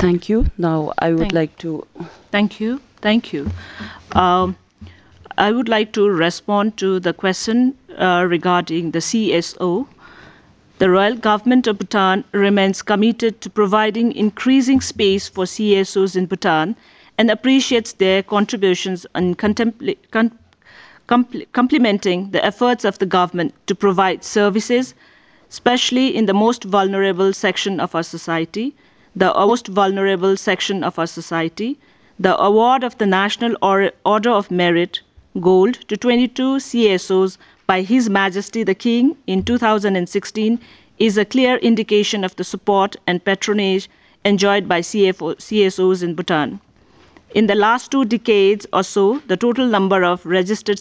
Thank you. Now I would Thank, like to. thank you. Thank you. Um, I would like to respond to the question regarding the CSO. The Royal Government of Bhutan remains committed to providing increasing space for CSOs in Bhutan and appreciates their contributions in complementing the efforts of the government to provide services, especially in the most vulnerable section of our society, the award of the National Order of Merit Gold to 22 CSOs by His Majesty the King in 2016 is a clear indication of the support and patronage enjoyed by CSOs in Bhutan. In the last 2 decades or so, the total number of registered